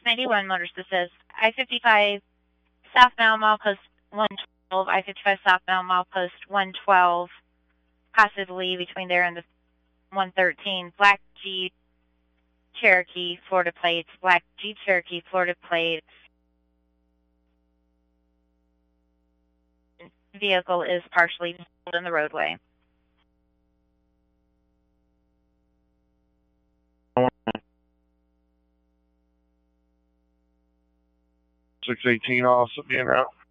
691 Motors. This is I-55 southbound milepost 112, I-55 southbound milepost 112, possibly between there and the 113. Black Jeep Cherokee, Florida plates. Black Jeep Cherokee, Florida plates. Vehicle is partially in the roadway. 618 also being route.